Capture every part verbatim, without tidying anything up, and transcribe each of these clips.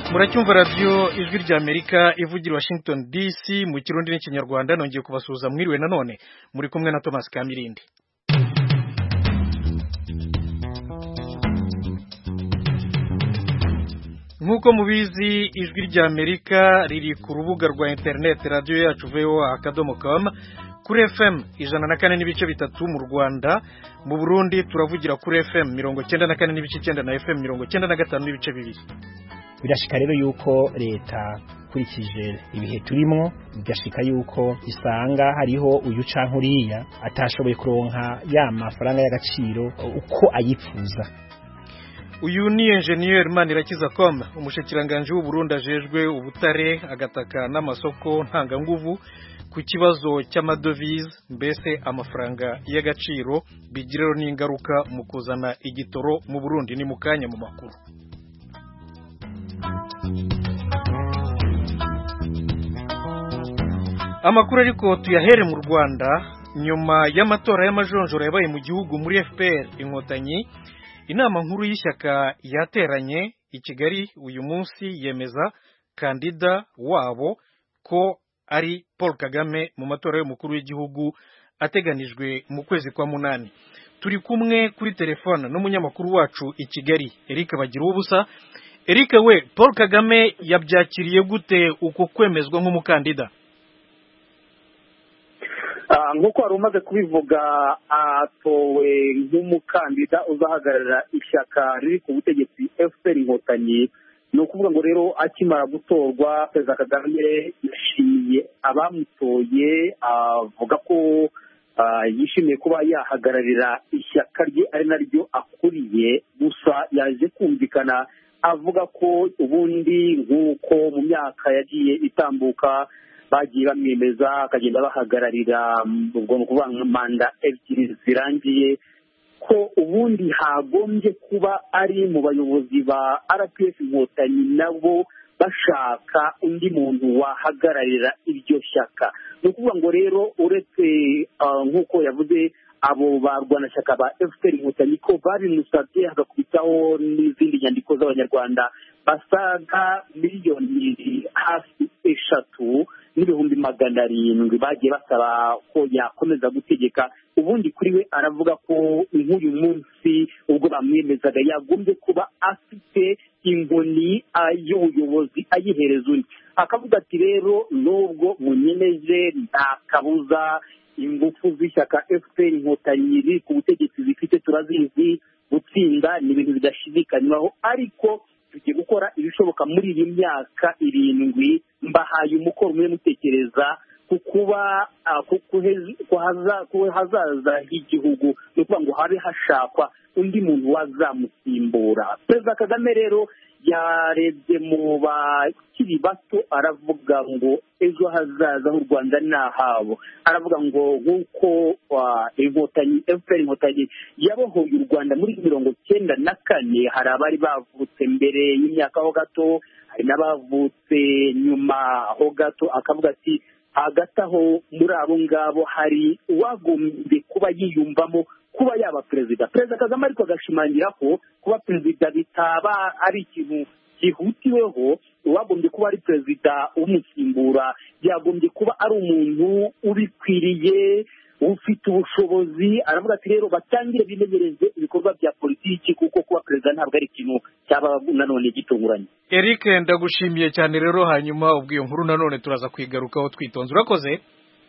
muracyumva radio ijwi rya Amerika ivugira Washington D C mu kirundi n'ikinyarwanda. Nongeye kubasuhuza mwiriwe nanone muri kumwe na Thomas Kamirindi. Nkuko mubizi ijwi rya Amerika riri ku rubuga rwa internet radio yacu v o a akadomo com, kuri F M ijana na kane n'ibice bitatu mu Rwanda, mu Burundi turavugira kuri F M mirongo cyenda na kane n'ibice cyenda na F M mirongo cyenda na gatanu n'ibice bibiri. Birashika rero yuko leta kurikije ibihe turimo bigashika yuko isanga hariho uyu cankuriya atashoboye kuronka ya mafaranga y'agaciro uko ayipfuza. Uyu ni Engineer Manirakiza Com, umushikiranganje w'u Burundi ajejwe ubutare, agataka n'amasoko ntanganguvu ku kibazo cy'amadovize, mbese amafaranga y'agaciro bigirero n'ingaruka mu kuzana igitoro mu Burundi. Ni mukanya mu makuru. Amakuru ariko tuyahere mu Rwanda. Nyuma y'amatora y'amajonjora yabaye mu gihugu muri F P R Inkotanyi, inama nkuru y'ishyaka yateranye i Kigali uyu munsi yemeza kandida wabo ko ari Paul Kagame mu matora y'umukuru w'igihugu ateganijwe mu kwezi kwa munani. Turi kumwe kuri telefone n'umunyamakuru wacu i Kigali Eric Bagiruwubusa. Eric, we Paul Kagame yabyakiriye gute uko kwemezwa nk'umukandida? Nkuko wari umaze kubivuga, atowe nk'umukandida uzahagararira ishyaka riri ku butegetsi F P R Inkotanyi. Ni ukuvuga ngo rero akimara gutorwa, Perezida Kagame yashimiye abamutoye, avuga ko yishimiye kuba yahagararira ishyaka rye ari naryo akuriye. Gusa yaje kumvikana avuga ko ubundi nk'uko mu myaka yagiye itambuka bagiye bamwemeza akagenda bahagararira ubwo kuvuga manda ebyiri zirangiye, ko ubundi hagombye kuba ari mu bayobozi ba R P F Inkotanyi nabo bashaka undi muntu wahagararira iryo shyaka. Ni ukuvuga ngo rero uretse nk'uko yavuze abo barwanashyaka ba F P R Inkotanyi ko babimusabye, hagakubitaho n'izindi nyandiko z'abanyarwanda basaga miliyoni hafi eshatu n'ibihumbi magana arindwi bagiye basaba ko yakomeza gutegeka. Ubundi kuri we aravuga ko nk'uyu munsi ubwo bamwemezaga yagombye kuba afite inkoni y'ubuyobozi ayihereza undi. Akavuga ati rero nubwo munyemeje nta kabuza ingufu z'ishyaka F P R Inkotanyi riri ku butegetsi zifite turazizi, gutsinda ni ibintu bidashidikanywaho, ariko tugiye gukora ibishoboka muri iyi myaka irindwi. Mbahaye umukoro umwe mutekereza ku kuba ku hazaza h'igihugu, ni ukuvuga ngo habe hashakwa undi muntu wazamusimbura. Perezida Kagame rero yarebye mu bakiri bato, aravuga ngo ejo hazaza h'u Rwanda ni ahabo. Aravuga ngo nk'uko Inkotanyi F P R Inkotanyi yabohoye u Rwanda muri mirongo cyenda na kane, hari abari bavutse mbere y'imyaka ho gato, hari n'abavutse nyuma ho gato. Akavuga ati hagati aho muri abo ngabo hari uwagombye kuba yiyumvamo kuba yaba perezida. Perezida Kagame ariko agashimangira ko kuba perezida bitaba ari ikintu gihutiweho, uwagombye kuba ari perezida umusimbura yagombye kuba ari umuntu ubikwiriye, ufite ubushobozi. Aravuga ati rero batangire bimenyereze ibikorwa bya politiki, kuko kuba perezida ntabwo ari ikintu cyaba nanone gitunguranye. Eric, ndagushimiye cyane rero, hanyuma ubwo iyo nkuru nanone turaza kwigarukaho twitonze. Urakoze.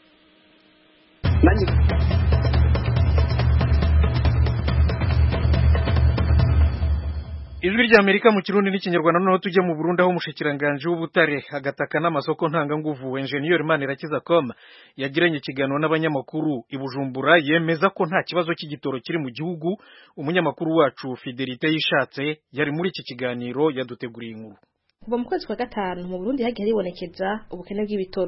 Ijwi rya Amerika mu kirundi n'ikinyarwanda. Noneho tujye mu Burundi, aho umushikiranganje w'ubutare, agataka n'amasoko ntanganguvu Engineer Manirakiza Com yagiranye ikiganiro n'abanyamakuru i Bujumbura. Yemeza ko nta kibazo cy'igitoro kiri mu gihugu. Umunyamakuru wacu Fidelite Yishatse yari muri iki kiganiro, yaduteguriye inkuru. Kuva mu kwezi kwa gatanu mu Burundi hagiye haribonekeza ubukene bw'ibitoro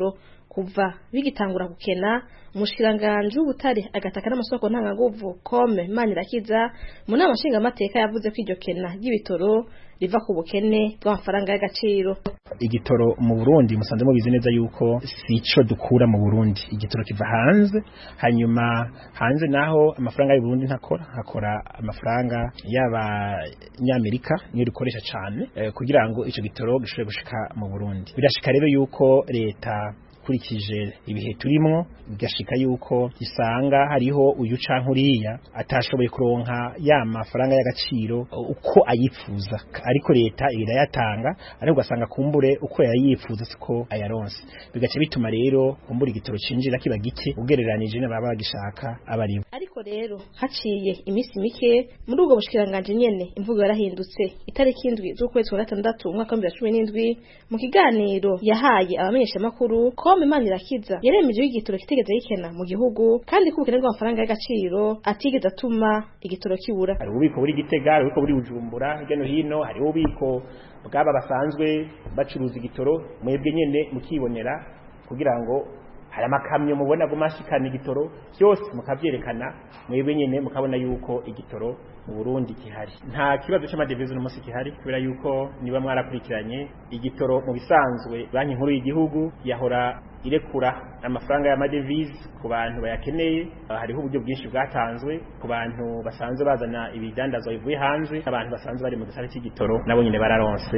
kuva bigitangura gukena umushikiranganje w'ubutare agataka n'amasoko ntangaguvu Kome Manirakiza mu nama nshingamateka yavuze ko iryo kena ry'ibitoro riva ku bukene bw'amafaranga y'agaciro. Igitoro mu Burundi musanze mubizi neza yuko sico dukura mu Burundi, igitoro kiva hanze, hanyuma hanze naho amafaranga y'u Burundi ntakora, hakora amafaranga y'aba nyamerika niyo dukoresha cyane eh, kugira ngo ico gitoro gishobore gushika mu Burundi. Birashika rero yuko leta kurikije ibihe turimo bigashika yuko isanga hariho uyu cankuriya atashoboye kuronka ya mafaranga y'agaciro uko ayipfuza, ariko leta irayatanga ariko ugasanga kumbure uko yayifuza siko ayaronse, bigace bituma rero kumbura igitoro cinjira kiba gike ugereranije n'ababa bagishaka abaribo. Ariko rero haciye imisi mike muri ubwo bushikiranganje nyene imvugo yarahindutse. Itariki indwi z'ukwezi kwa gatandatu umwaka wa bibiri na cumi n'indwi mu kiganiro yahaye abamenyesha makuru Kome Manirakiza yaremeje igitoro kitegeze yikena mu gihugu kandi ko ubukene bw'amafaranga y'agaciro atigeze atuma igitoro kibura. Hari ububiko buri Gitega, hari ububiko buri Bujumbura, hirya no hino hari ububiko bwaba basanzwe bacuruza igitoro, mwebwe nyene mukibonera kugira ngo hari amakamyo mubona gumashikana igitoro byose mukavyerekana mwebwe nyene mukabona yuko igitoro mu Burundi kihari. Nta kibazo cy'amadevize no musi kihari kubera yuko niba mwarakurikiranye igitoro mu bisanzwe banki nkuru y'igihugu yahora irekura amafaranga y'amadevize ku bantu bayakeneye. Hariho uburyo bwinshi bwatanzwe ku bantu basanzwe bazana ibidandazwa bivuye hanze, abantu basanzwe bari mu gisata cy'igitoro nabo nyine bararonse.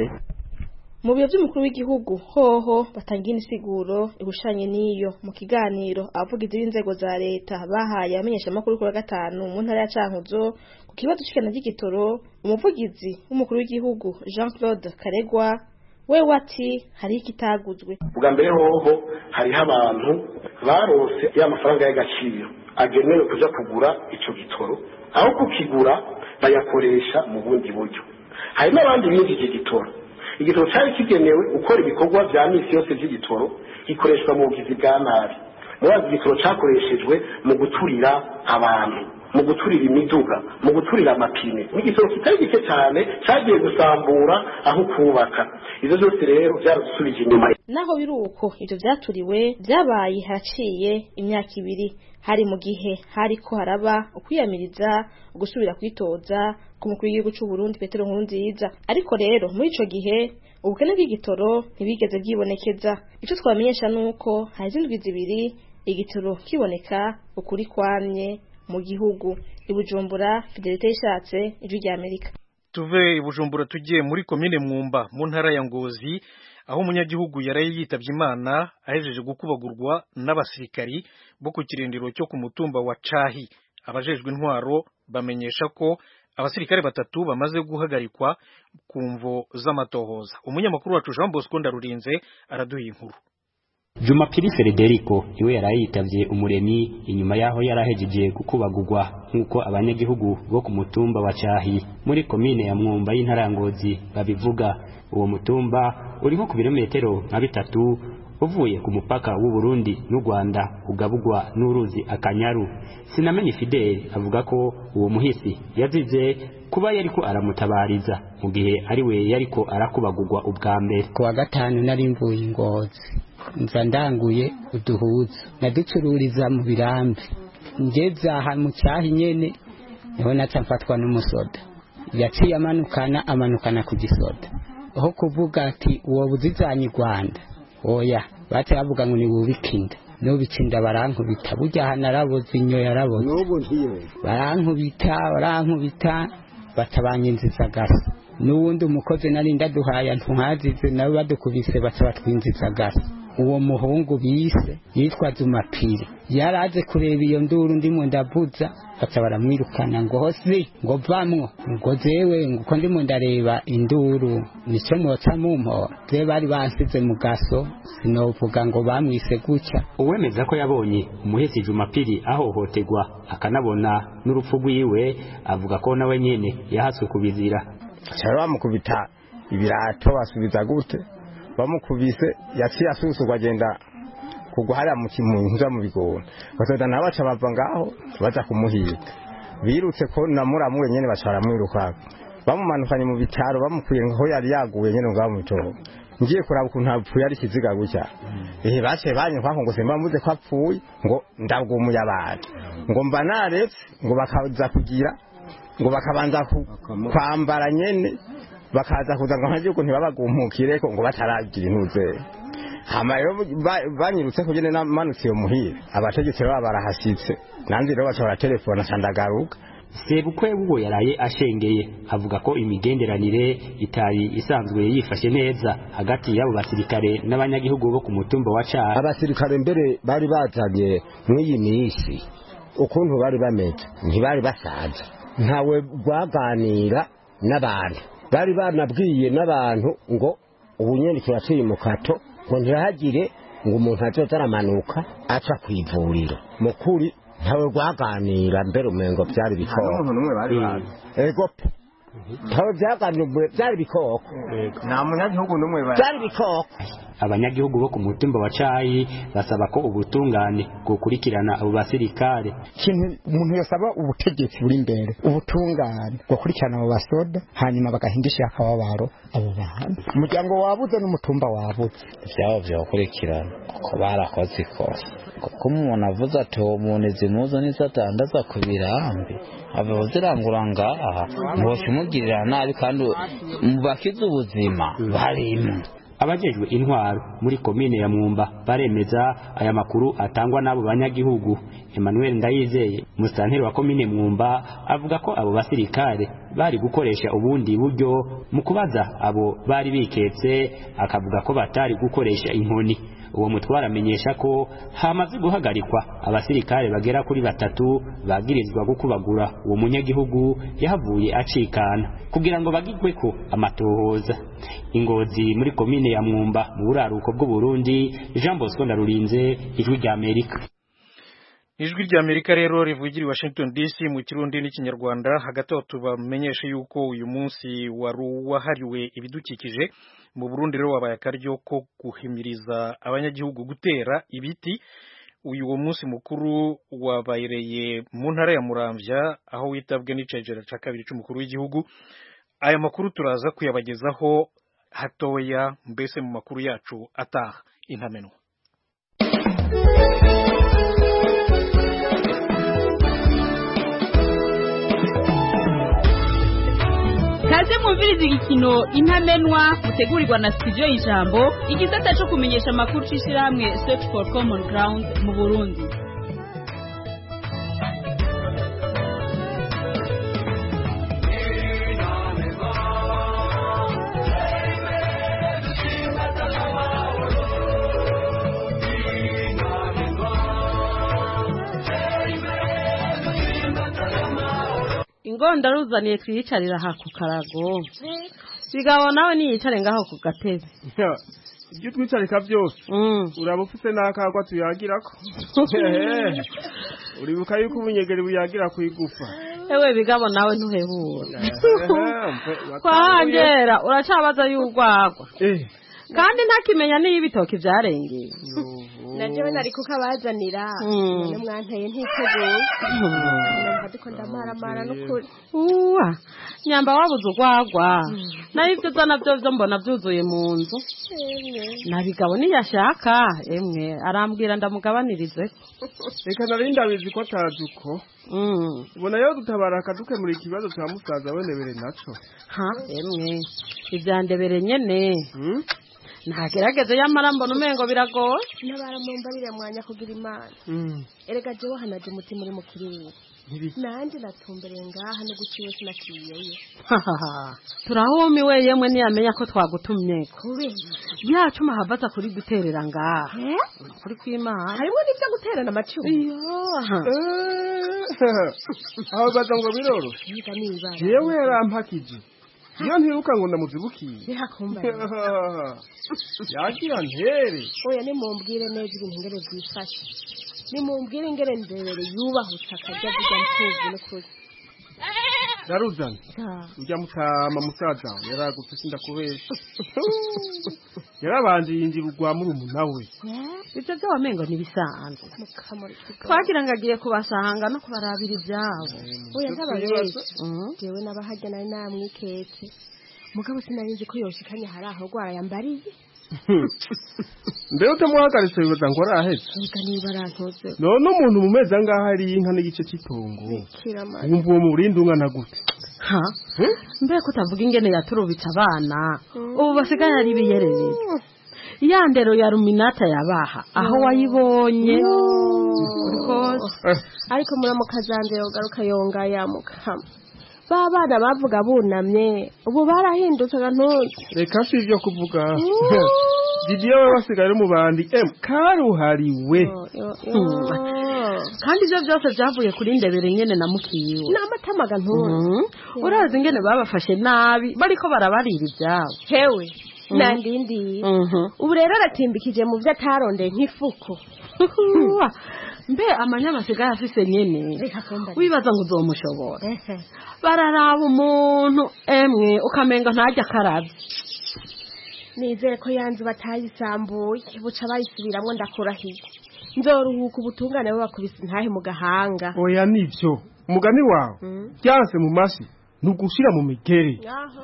Mu biro by'umukuru w'igihugu hoho batangira insiguro ibushanye niyo mu kiganiro abavugizi b'inzego za leta bahaye amenyesha makuru kuri gatanu mu ntara ya Cankuzo ku kibazo cy'ikena ry'igitoro. Umuvugizi w'umukuru w'igihugu Jean Claude Karegwa we wati hari ikitaguzwe. Bwa mbere hoho hariho abantu barose ya mafaranga y'agaciro agenewe kuja kugura ico gitoro, aho kukigura bayakoresha mu bundi buryo. Hari n'abandi bindi gitoro igitoro cyari kigenewe ukora ibikorwa bya misi yose by'igitoro gikoreshwa mu bugizi bwa nabi. Murazi igitoro cyakoreshejwe mu guturira abantu, mu guturira imiduga, mu guturira amapine. Igitoro kitari gike cyane cyagiye gusambura aho kubaka. Izo zose rero byarusubije inyuma. Naho biruko ivyo vyaturiwe byabaye haraciye imyaka ibiri, hari mu gihe hari ko haraba ukwiyamiriza gusubira kwitoza ku mukuru w'igihugu cy'u Burundi Petero Nkurunziza. Ariko rero muri ico gihe ubukene bw'igitoro ntibigeze bwibonekeza. Ico twamenyesha nuko hari izindwi zibiri igitoro kiboneka ukuri kwamye mu gihugu. Ibujumbura Fidelite Ishatse, Ijwi rya Amerika. Tuve Ibujumbura tugiye muri komine Mwumba mu ntara ya Ngozi aho umunyagihugu yaraye yitavye Imana ahejeje gukubagurwa n'abasirikari bo ku kirindiro cyo ku mutumba wa Cahi. Abajejwe intwaro bamenyesha ko abasirikare batatu bamaze guhagarikwa ku mvo z'amatohoza. Umunyamakuru wacu Jean Bosco Ndarurinze araduha inkuru. Jumapili Federico iwe yarayitavye umuremyi inyuma yaho yarahejeje gukubagurwa nkuko abanyagihugu bo ku mutumba wa Cahi muri komine ya Mwumba y'intara Ngozi babivuga. Uwo mutumba uri nko ku birometero nka bitatu uvuye ku mupaka w'u Burundi n'u Rwanda ugabugwa n'uruzi Akanyaru. Sinamenye Fidel avuga ko uwo muhisi yazize kuba yariko aramutabariza mu gihe ari we yariko arakubagurwa ubwa mbere. Ku wa gatanu nari mvuye Ngozi nza ndanguye uduhuza naducururiza mu birambi, ngeze aha mu Cahi nyene niho naca mfatwa n'umusoda yaciye amanukana amanukana ku gisoda aho kuvuga ati uwo buzizanye Rwanda oya baca bavuga ngo ni bubikinda n'ubikinda barankubita burya hanaraboze inyo yaraboze n'ubu ntiwe barankubita barankubita batabanyinziza gasa n'uwundi umukozi nari ndaduhaya ntuhazize nawe badukubise baca batwinziza gasa. Uwo muhungu bise yitwa Jumapili yaraze kureba iyo nduru ndimo ndavuza baca baramwirukana ngo hosi ngo vamwo ngo jewe ngo ndimo ndareba induru nico mwoca mumpo je bari bansize mu gaso sinovuga ngo bamwise gucya. Uwemeza ko yabonye umuhesi Jumapili ahohotegwa akanabona n'urupfu rwiwe avuga ko nawe nyene yahatswe kubizira. Cyari bamukubita ibirato basubiza gute bamukubise yaciye asusugwa agenda kugwa hariya mu kimunza mu bigona basoda nabaca bava ngaho baza kumuhiga birutse ko namuramu wenyene bacara mwiruka bamumanukanye mu bitaro bamukuye ngo yari yaguye nyene ngaho mu bitoro ngiye kuraba ukuntu apfuye ari kiziga gutya ehe bace banye kwako ngo semba muze ko apfuye ngo ndagumuye abantu ngo mba naretse ngo bakaza kugira ngo bakabanza kwambara nyene bakaza kuza ngo ntaje ukuntu babagumukire ko ngo bataragira intuze hama rero banyirutse kugene namanutse yo muhira abategetse baba barahasitse nanzi rero bashobora telefone sandagaruka sebukwe ubwo yaraye ashengeye avuga ko imigenderanire itari isanzwe yifashe neza hagati y'abo basirikare n'abanyagihugu bo ku mutumba wa Cari. Abasirikare mbere bari bazanye mw'iyi minsi ukuntu bari bameze ntibari basaza ntawe gwaganira n'abantu bari banabwiye n'abantu ngo ubunyeni turaciye mu kato ngo ntihagire ngo umuntu azoza aramanuka aca kwivuriro mukuri ntawe gwaganira mbere umengo byari bikoko ego ntawe byaganira byari bikoko nta munyagihugu n'umwe byari bikoko. Abanyagihugu bo ku mutumba wa Cari basaba ko ubutungane gukurikirana abo basirikare. Kintu umuntu yasaba ubutegetsi buri imbere ubutungane gukurikirana abo basoda hanyuma bagahindisha akababaro abo bantu umuryango wabuze n'umutumba wabuze byabo byakurikirana ko barakoze ikosa kuko umuntu avuze ati uwo muntu zimuzo n'isatandaza ku birambi abo zirangura ngaha ntibashimugirira nabi kandi mubakize ubuzima barimo. Abajejwe intwaro muri komine ya Mwumba baremeza aya makuru atangwa n'abo banyagihugu. Emmanuel Ndayizeye musitanteri wa komine Mwumba avuga ko abo basirikare bari gukoresha ubundi buryo mu kubaza abo bari biketse, akavuga ko batari gukoresha inkoni. Uwo mutwara amenyesha ko hamaze guhagarikwa abasirikare bagera kuri batatu bagirizwa gukubagura uwo munyagihugu yahavuye acikana kugira ngo bagigwe ko amatohoza. Ingozi muri komine ya Mwumba mu buraruko bw'u Burundi, Jean Bosco Ndarurinze, Ijwi rya Amerika. Ijwi rya Amerika rero rivugira i Washington D C mu Kirundi n'Ikinyarwanda. Hagati aho tubamenyeshe yuko uyu munsi wari wahariwe ibidukikije mu Burundi, rero wabaye akaryo ko guhimiriza abanyagihugu gutera ibiti. Uyu wo munsi mukuru wabayereye mu ntara ya Muramvya aho witabwe n'icegera ca kabiri c'umukuru w'igihugu. Aya makuru turaza kuyabagezaho hatoya mbese mu makuru yacu ataha intameno. Kaze mwumviriza igikino intamenwa mutegurirwa na studio Ijambo, igisata cyo kumenyesha amakuru c'ishirahamwe Search for Common Ground mu Burundi. Ingonda ruzaniye twiyicarira ha ku karago. Sigabo nawe niyicare ngaho ku gatebe. Ibyo twicarika byose. Uraba ufite nakagwa tuyagirako. Uribuka yuko ubunyegeri buyagira kwigufa. Ewe bigabo nawe ntuhebura. Kwangera uracabaza y'urwagwa. Eh. Kandi ntakimenya niyo ibitoki byarengeye. Najewe nari kukabazanira none mwanteye ntiteguye numva diko ndamaramara n'ukuri uwa nyamba wabuze urwagwa nayo ibyo zana byo byo mbona byuzuye mu nzu nabigabo niyashaka emwe arambwira ndamugabanirize reka nari ndabizi ko atazuko ubona yo dutabara akaduke muri kibazo cya musaza wenebere naco ha emwe ibyandebere nyene ntagerageze y'amarambo numengo biragoye n'abaramumba biramwanya kugira imana erega jewe hanaje umutima uri mukirere nandi natumbereye ngaha no guciwe sinakiyeyo turahumiwe yemwe niyamenya ko twagutumye yacu mahabaza kuri duterera ngaha kuri kwimana harimo n'ibyo guterana amacumu aho baza ngo biroro yewe yarampakije iyo ntiruka ngo ndamuzibukiye yagira ntere oya nimumbwire neza ibintu ngere byifashe nimumbwire ingere ndebere yubahutse akajya avuga mpuzi n'ukuri Daruzana ujya mutama musaza yaragutse sindakubesha yarabanje yinjira urwa murumuna we ibyo byo wamengo nibisanzwe twagira ngo agiye kubasanga no kubarabira ibyabo oya ntababesha jewe nabahajya nari namwiketse mugabo sinarinzi ko yoshikanye hari aho rwara yambariye mbere utamuhagaritse bibaza ngo arahetse reka niba arantoze none umuntu mu mezi angahe ari inka n'igice cy'itongo wumva uwo murindi ungana gute ha mbere ko utavuga ingene yaturubitse abana ubu basigaye ari biyerereye ya ndero ya ruminata yabaha aho wayibonye ariko muramukazandero garuka yonga yamukama ba bana bavuga bunamye ubu barahindutse gantuze reka si ibyo kuvuga Didier we wasigaye mu bandi em karuhariwe kandi ibyo byose byavuye kuri ndebere nyene na mukiwe n'amatama gantuze urazi ingene babafashe nabi bariko barabarira ibyabo hewe nandindi ubu rero aratimbikije mu byo atarondeye nk'ifuko mbe amanyama asigaye afise nyene wibaza ngo uzomushobora bararaba umuntu emwe ukamenga ntajya akarabye nizere ko yanzu batayisambuye buca bayisubiramwo ndakurahiye nzoruhuka ubutungane babakubise ntahe mu gahanga oya nivyo umugani wawe byanse mu mashi nugushira mu migeri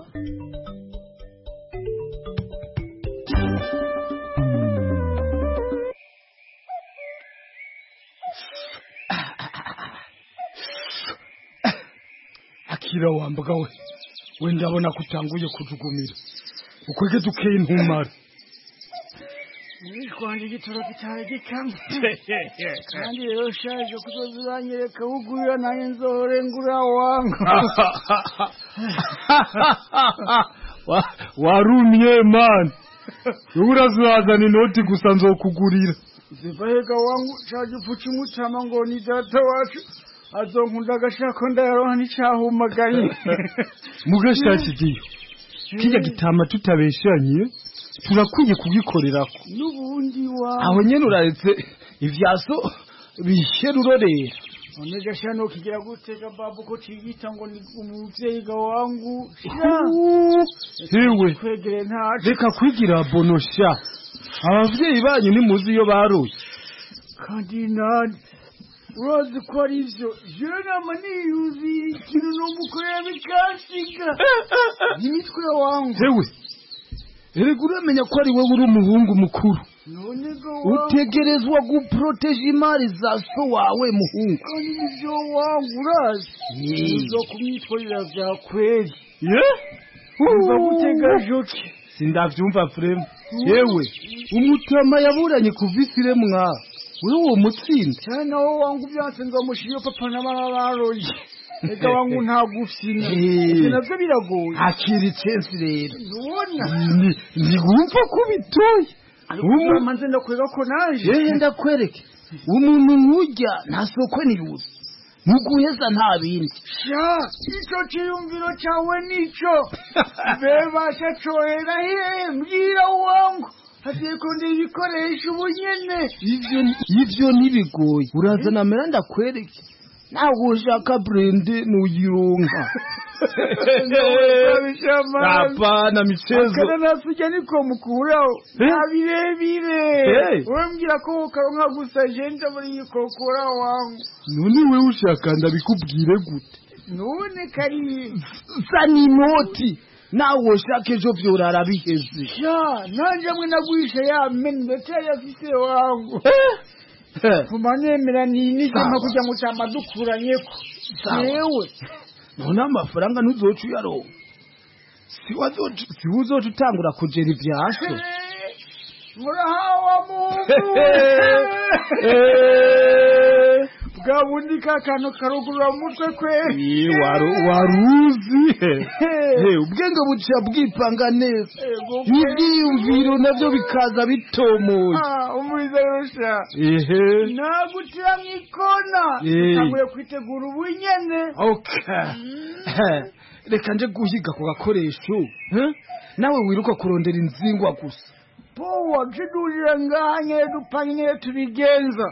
akira wambaga we we ndabona kutanguye kujugumira ukwege dukeye intumara Nishwanje gitoro kitare gikamwe kandi rero shaje kuzozuranyereka ugurira naye nzohore ngura wangu warumye man urazazana inoti gusa nzokugurira zivahega wangu shaje pfuci mutama ngo ni data wacu azonkunda agashako ndayaroha n'icahumagaye mugashakigiyo kijya gitama tutabeshanye turakwiye kugikorerako n'ubundi wa aho nyene uraretse ivyaso bisherurorera onega shano kigira gutega babu ko cigita ngo ni umuvyeyi ga wangu hewe kwegere nta reka kwigira bonosha abavyeyi banyu ni muzi iyo baruye kandi nani urazi ko ari ivyo jewe nama niyuzi ikintu n'umukorera bikasiga n'imitwe wangu hewe erega uramenya ko ari wowe uri umuhungu mukuru utegerezwa guproteje imari za so wawe muhungu kandi nivyo wangu urazi uzo kumwitwarira vya kweli uza gutega joke sindavyumva frema yewe umutama yaburanye kuvisire mwa wewe uwo mutsinda cyane wowe wangu byanse nzomushiyo papa na mama baroye ega wangu ntagufina navyo biragoye akiri censi rero ubona ndigumva ko bitoye umuntu manze ndakwega ko naje yewe ndakwereke umuntu nkujya nta soko niyuzi muguheza nta bindi sha ico ciyumviro cawe nico bebasha cohera he mbwira wangu hagiye kundi ibikoresho ubunyene ivyo ivyo nibigoye urazana mera ndakwereke nawe ushaka brende nuyironka hapana michezo akana nasuja niko mukuraho nabirebire wembwira ko ukaronka gusa jenda muri yikokora wangu none we ushaka ndabikubwire gute none kari sani noti nawe ushaka ejo vyorara biheze sha nanje mwe nagwisha ya mendote yafise wangu kumanemera nini cyangwa kujya mu cyamba dukuranyeko yewe none amafaranga nuzoca uyaronka si wazoca si uzoca utangura kugera ivyasho murahawa mungu bwa bundi kakano karugurura umutwe kwe waruzi ubwenge buca bwipanga neza ibyiyumviro navyo bikaza bitomoye umuriza yorosha nagutira mwikona utanguye kwitegura ubunyene reka nje guhiga ku gakoresho nawe wiruka kurondera inzingwa gusa powa bidurira nganye dupanye tubigenza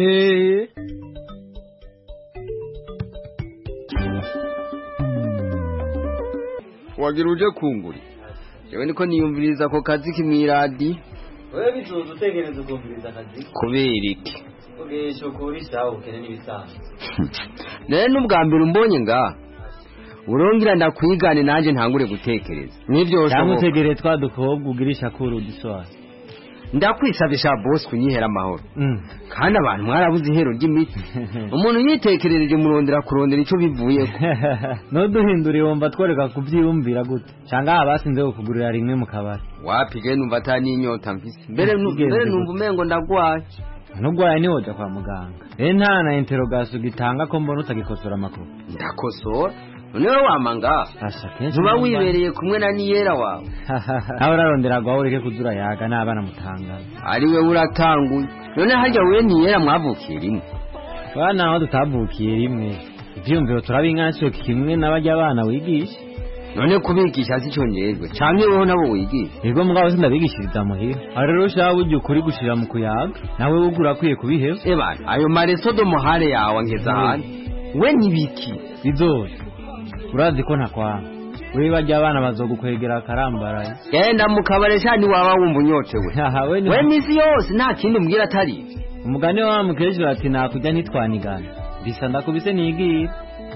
wagira uje kunguri yewe niko niyumviriza ko kazi kimwiradi wewe bizoza utegereza ukumviriza akazi kubera iki ugesho kuri sawa ukene n'ibisanzwe nene n'ubwa mbere umbonye nga urongera ndakwigane nanje ntangure gutekereza nivyo cyangwa utegere twa dukobwa ugirisha kuri uduswara ndakwisabisha boss kunyihera amahoro kandi abantu mwarabuze ihero ry'imiti umuntu yitekerereje murondera kurondera ico bivuyeko no duhindura yomba twereka kuvyiyumvira gute cyangwa abasinze kugurira rimwe mu kabari wapi je numva atani inyota mfise mbere mbere numva umengo ndagwaye nugwaye ni hoja kwa muganga e nta na interrogation gitanga ko mbona utagikosora makuru ndakosora noneho wamanga ntuba wibereye kumwe na niyera wawe aho urarondera gwaho ureke kuzura yaga n'abana mutanga ari we uratanguye none harya we niyera mwavukiye rimwe bana aho tutavukiye rimwe ivyumviro turabingansyo kimwe n'abajya abana wigisha none kubigisha sicyongerezwe cyane wowe nabo wigisha yego mugabo sindabigishiriza muhira ari rero shaho ujye ukuri gushira mu kuyaga nawe ugura kwiye kubiheza eba ayo maresodo muhare yawe ngeza hano we nibiki bizore urazi ko ntakwanga we bajya abana bazogukwegera karambaraye genda mu kabare cyane waba wumva unyotewe we misi yose nta kindi mbwira atari umugani wa mukejuru ati nakujya ntitwanigana bisa ndakubise nigira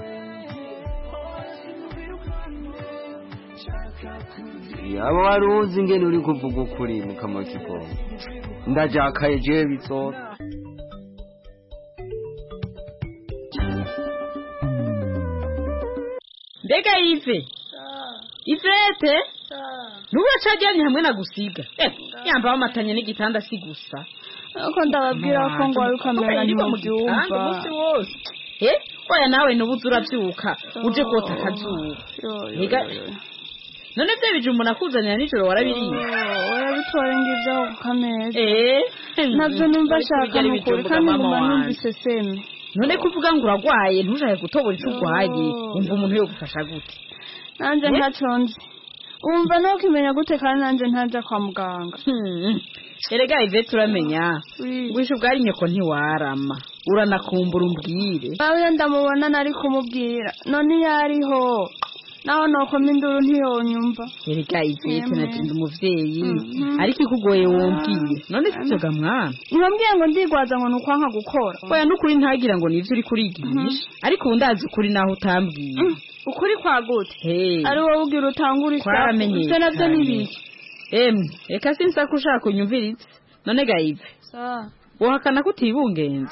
yaba waruzi ngene uri kuvuga ukuri mu kamaro k'ikongo ndajakaye jewe bitsora mbega ive ivete nuba cajyanye hamwe na gusiga yamba bamatanye n'igitanda si gusa ako ndababwira ko ngo wari ukamera ntimubyumva umunsi wose eh oya nawe nubuze urabyuka uje kota akazuba none byo bijumba nakuzanira nijoro warabiriye warabitwara ngibyo ukamera eh nabyo numva shaka nukuri kandi nguma numvise seme none kuvuga ngo uragwaye ntujaye gutobora icyo urwaye umva umuntu yo gufasha gute nanje ntaconze umva no kimenya gute kandi nanje ntaja kwa muganga erega ive turamenya gwisho bwari nyoko ntiwarama uranakumbura umbwire bawe ndamubona nari kumubwira none yariho naho nokoma induru ntiyonyumva erega ivete natinda umuvyeyi ariko ikugoye wombwiye none sivyoga mwana nibambwiye ngo ndigwaza ngo nukwanka gukora oya nukuri ntagira ngo nivyo uri kurigisha ariko ubu ndazi ukuri naho utambwiye ukuri kwa gute ari wowe ugira utangura isaku ivyo navyo nibiki emwe reka sinsa kushaka kunyumviriza none gayive wohakana ko utibungenze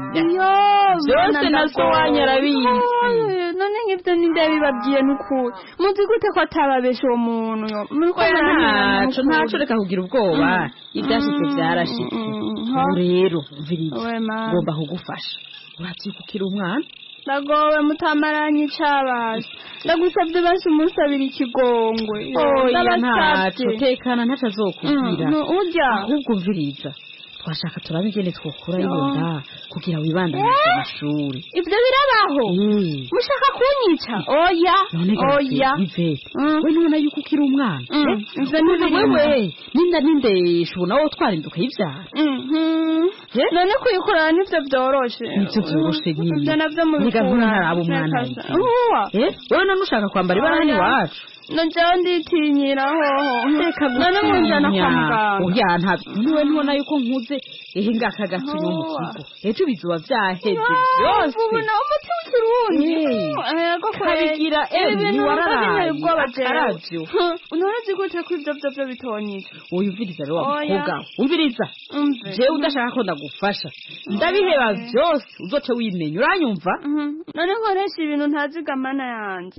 byose naso wanyarabizi none nk'ibyo ninde bibabwiye n'ukuri muzi gute ko atababesha uwo muntu ntaco ntaco reka kugira ubwoba ibyashitse byarashitse rero mviriza ngomba kugufasha urabyikukira umwana ndagowe mutamaranye icabaje ndagusabye basi umusabira ikigongwe oya ntaco tekana ntaco azokubwira urya ahubwo mviriza twashaka turabe ingene twokura yonda kugira wibandanye amashuri ivyo birabaho mushaka kunyica oya oya we nubona yuko ukiri umwana ivyo ntibiriwe ninda nindesha ubu nawe twarinduka yivyara none kuyikorana nivyo vyoroshe nivyo vyoroshe nyine ivyo navyo mubikura ntaraba umwana wewe none ushaka kwambara ibara hano iwacu nanjyewe nditinyira hoho none munjana kwa muganga oya ntabwo niwe ntubona yuko nkuze ehe ngaka gatuye mu kigo ejo bizuba vyaheze byose ubu nawe umuti w'ikirundi ego kabigira ewe niwararaye akaravyo unorazi gute ko ivyo vyo vyo bitonyije uyumviriza rero wa mukobwa umviriza jewe udashaka ko ndagufasha ndabiheba vyose uzoce wimenya uranyumva none nkoresha ibintu ntazigamana yanje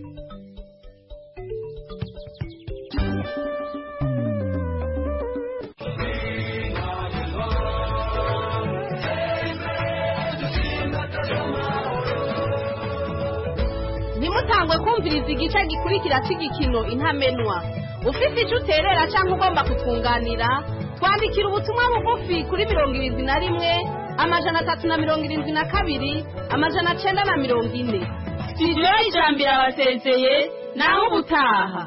ntimutangwe kumviriza igice gikurikira cy'igikino intamenwa ufite icyo uterera cyangwa ugomba kutwunganira twandikira ubutumwa bugufi kuri mirongo irindwi na rimwe amajana atatu na mirongo irindwi na kabiri amajana cyenda na mirongo ine studio y'ijambiro abasezeye naho ubutaha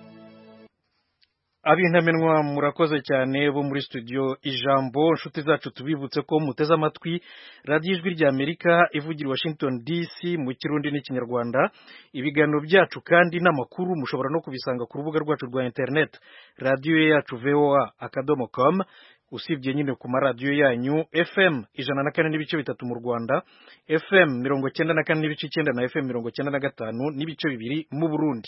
abintamenwa murakoze cyane bo muri studio ijambo nshuti zacu tubibutse ko muteze amatwi radiyo ijwi rya Amerika ivugira i Washington D C mu kirundi n'ikinyarwanda ibiganiro byacu kandi n'amakuru mushobora no kubisanga ku rubuga rwacu rwa internet radiyo yacu voa akadomo com usibye nyine ku maradiyo yanyu F M ijana na kane n'ibice bitatu mu Rwanda, F M mirongo cyenda na kane n'ibice icyenda na F M mirongo cyenda na gatanu n'ibice bibiri mu Burundi.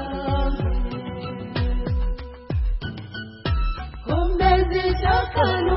Come,